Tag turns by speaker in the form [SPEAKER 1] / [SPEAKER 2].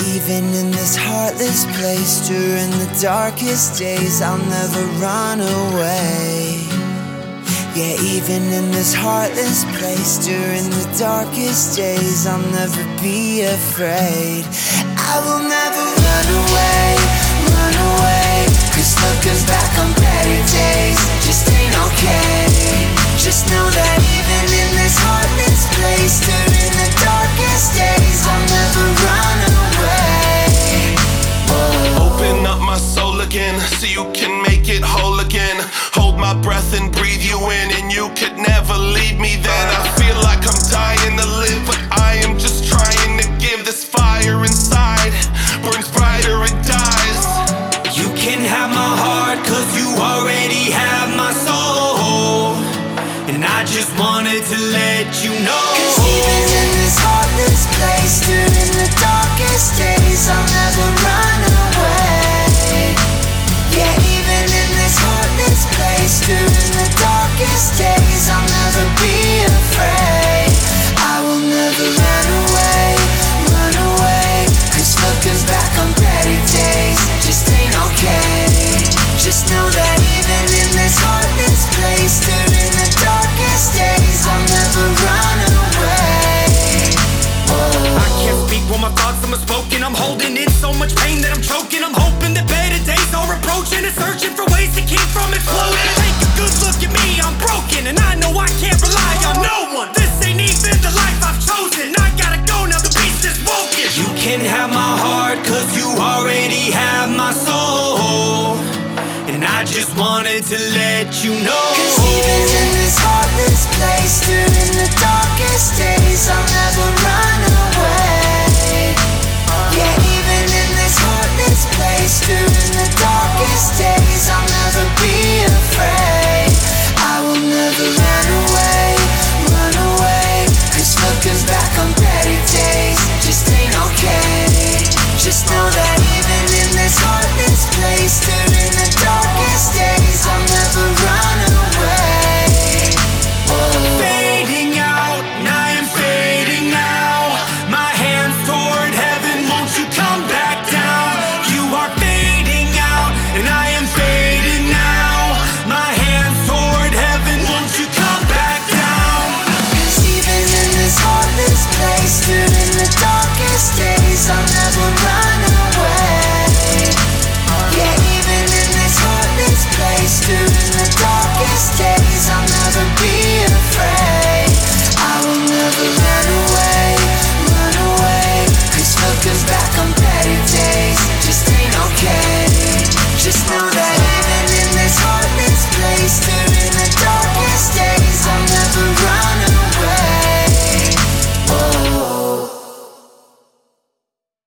[SPEAKER 1] even in this heartless place, during the darkest days, I'll never run away. Yeah, even in this heartless place, during the darkest days, I'll never be afraid. I will never run away, run away. 'Cause looking back on better days just ain't okay. Just know that even in this heartless place, during the darkest days, I'll never run away. Whoa.
[SPEAKER 2] Open up my soul again, so you can make it whole again. Hold my breath and breathe you in, and you could never leave me then. I feel like I'm dying to live, but I am just trying to give. This fire inside burns brighter, it dies.
[SPEAKER 3] You can have my heart, 'cause you already have my soul. And I just wanted to let you know,
[SPEAKER 1] 'cause even in this heartless place, during the darkest days, I'll never run away. Yeah, even in this heartless place, during the darkest days, I'll never be afraid. I will never run away, run away. 'Cause looking back on better days just ain't okay. Just know that even in this heartless place, during the darkest days, I'll never run away. Whoa.
[SPEAKER 3] I can't speak when my thoughts are spoken. I'm holding in so much pain that I'm choking. I'm hoping that better days are approaching, and searching for ways to keep from exploding. Take a good look at me, I'm broken, and I know I can't rely on no one. This ain't even the life I've chosen. I gotta go now, the beast is woken. You can have my heart, 'cause you already have my soul. And I just wanted to let you know,
[SPEAKER 1] 'cause even in this heartless place, during the darkest days, I'll never run away.